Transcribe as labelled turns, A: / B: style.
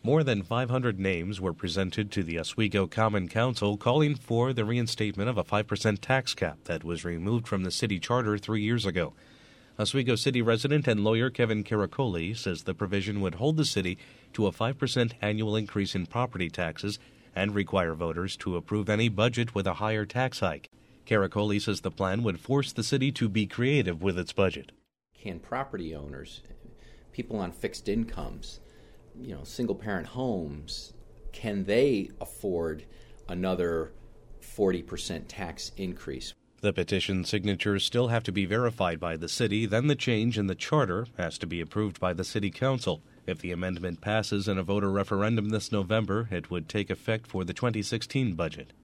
A: More than 500 names were presented to the Oswego Common Council calling for the reinstatement of a 5% tax cap that was removed from the city charter 3 years ago. Oswego City resident and lawyer Kevin Caracoli says the provision would hold the city to a 5% annual increase in property taxes and require voters to approve any budget with a higher tax hike. Caracoli says the plan would force the city to be creative with its budget.
B: Can property owners, people on fixed incomes, single-parent homes, can they afford another 40% tax increase?
A: The petition signatures still have to be verified by the city, then the change in the charter has to be approved by the city council. If the amendment passes in a voter referendum this November, it would take effect for the 2016 budget.